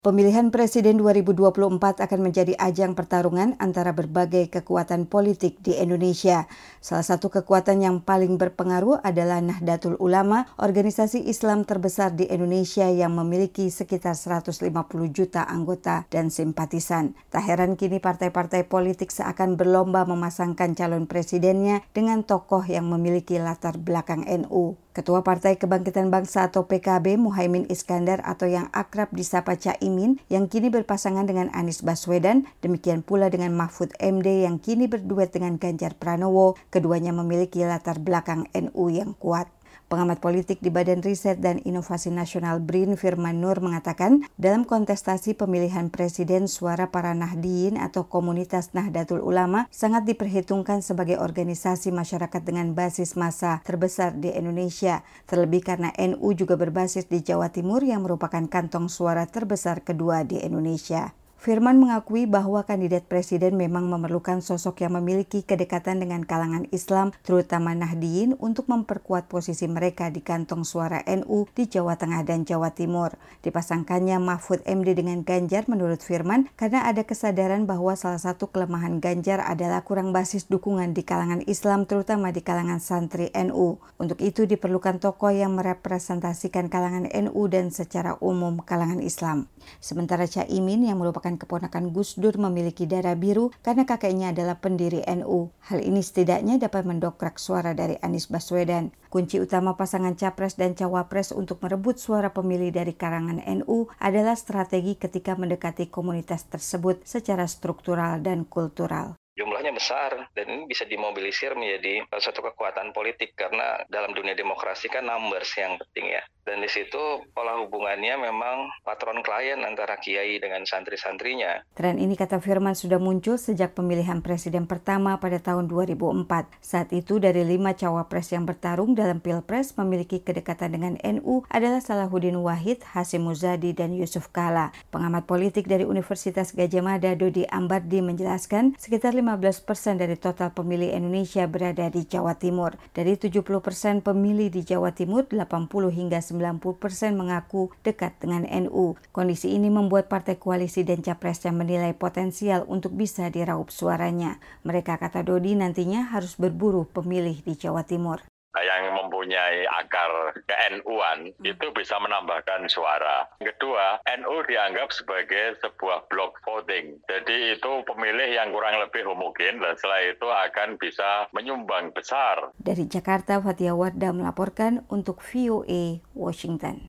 Pemilihan Presiden 2024 akan menjadi ajang pertarungan antara berbagai kekuatan politik di Indonesia. Salah satu kekuatan yang paling berpengaruh adalah Nahdlatul Ulama, organisasi Islam terbesar di Indonesia yang memiliki sekitar 150 juta anggota dan simpatisan. Tak heran kini partai-partai politik seakan berlomba memasangkan calon presidennya dengan tokoh yang memiliki latar belakang NU. Ketua Partai Kebangkitan Bangsa atau PKB Muhaimin Iskandar atau yang akrab disapa Caimin yang kini berpasangan dengan Anies Baswedan, demikian pula dengan Mahfud MD yang kini berduet dengan Ganjar Pranowo, keduanya memiliki latar belakang NU yang kuat. Pengamat politik di Badan Riset dan Inovasi Nasional BRIN Firman Nur mengatakan, dalam kontestasi pemilihan presiden suara para Nahdiyin atau komunitas Nahdlatul Ulama sangat diperhitungkan sebagai organisasi masyarakat dengan basis massa terbesar di Indonesia, terlebih karena NU juga berbasis di Jawa Timur yang merupakan kantong suara terbesar kedua di Indonesia. Firman mengakui bahwa kandidat presiden memang memerlukan sosok yang memiliki kedekatan dengan kalangan Islam, terutama Nahdiyin, untuk memperkuat posisi mereka di kantong suara NU di Jawa Tengah dan Jawa Timur. Dipasangkannya Mahfud MD dengan Ganjar menurut Firman karena ada kesadaran bahwa salah satu kelemahan Ganjar adalah kurang basis dukungan di kalangan Islam, terutama di kalangan santri NU. Untuk itu diperlukan tokoh yang merepresentasikan kalangan NU dan secara umum kalangan Islam. Sementara Caimin yang merupakan keponakan Gus Dur memiliki darah biru karena kakeknya adalah pendiri NU. Hal ini setidaknya dapat mendongkrak suara dari Anies Baswedan. Kunci utama pasangan capres dan cawapres untuk merebut suara pemilih dari kalangan NU adalah strategi ketika mendekati komunitas tersebut secara struktural dan kultural. Jumlahnya besar dan ini bisa dimobilisir menjadi satu kekuatan politik karena dalam dunia demokrasi kan numbers yang penting ya. Dan di situ pola hubungannya memang patron klien antara kiai dengan santri-santrinya. Tren ini kata Firman sudah muncul sejak pemilihan presiden pertama pada tahun 2004. Saat itu dari 5 cawapres yang bertarung dalam Pilpres memiliki kedekatan dengan NU adalah Salahuddin Wahid, Hasyim Muzadi, dan Yusuf Kala. Pengamat politik dari Universitas Gadjah Mada Dodi Ambardi menjelaskan sekitar 15% dari total pemilih Indonesia berada di Jawa Timur. Dari 70% pemilih di Jawa Timur, 80 hingga 90% mengaku dekat dengan NU. Kondisi ini membuat partai koalisi dan capresnya menilai potensial untuk bisa diraup suaranya. Mereka, kata Dodi, nantinya harus berburu pemilih di Jawa Timur. Yang mempunyai akar ke-NU-an itu bisa menambahkan suara. Kedua, NU dianggap sebagai sebuah block voting. Jadi itu pemilih yang kurang lebih homogen dan setelah itu akan bisa menyumbang besar. Dari Jakarta, Fathia Wardah melaporkan untuk VOA Washington.